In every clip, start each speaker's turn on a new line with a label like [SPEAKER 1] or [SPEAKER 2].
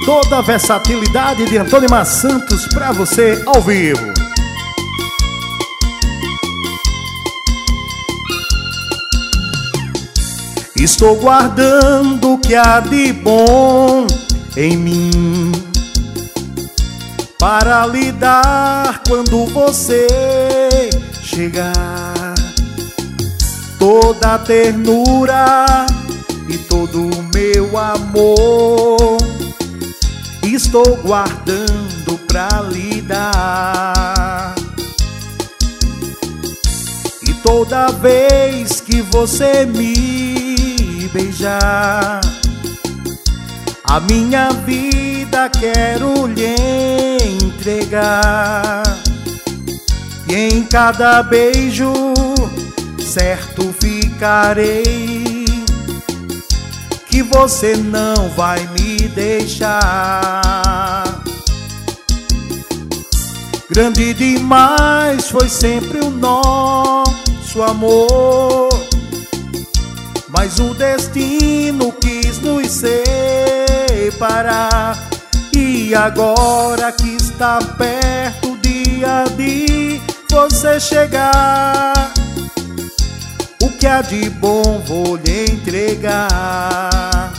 [SPEAKER 1] toda a versatilidade de Antônio Mar Santos pra você ao vivo. Estou guardando o que há de bom em mim para lhe dar quando você chegar. Toda a ternura e todo o meu amor estou guardando pra lhe dar. E toda vez que você me beijar, a minha vida quero lhe entregar. E em cada beijo certo ficarei que você não vai me deixar. Grande demais foi sempre o nosso amor, mas o destino quis nos separar. E agora que está perto o dia de você chegar, o que há de bom vou lhe entregar.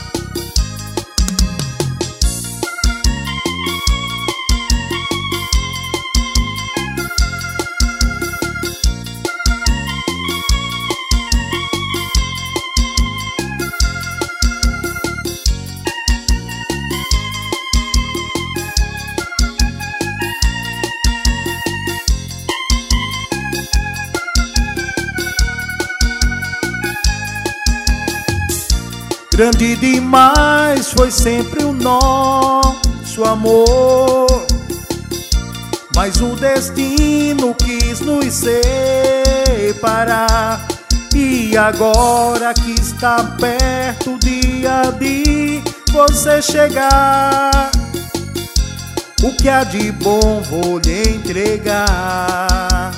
[SPEAKER 1] Grande demais foi sempre o nosso amor, mas o destino quis nos separar. E agora que está perto o dia de você chegar, o que há de bom vou lhe entregar.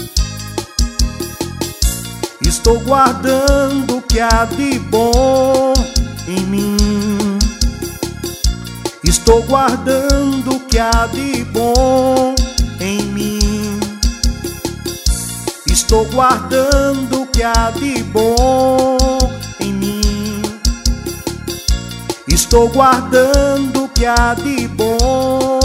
[SPEAKER 1] Estou guardando o que há de bom em mim. Estou guardando o que há de bom em mim. Estou guardando o que há de bom em mim. Estou guardando o que há de bom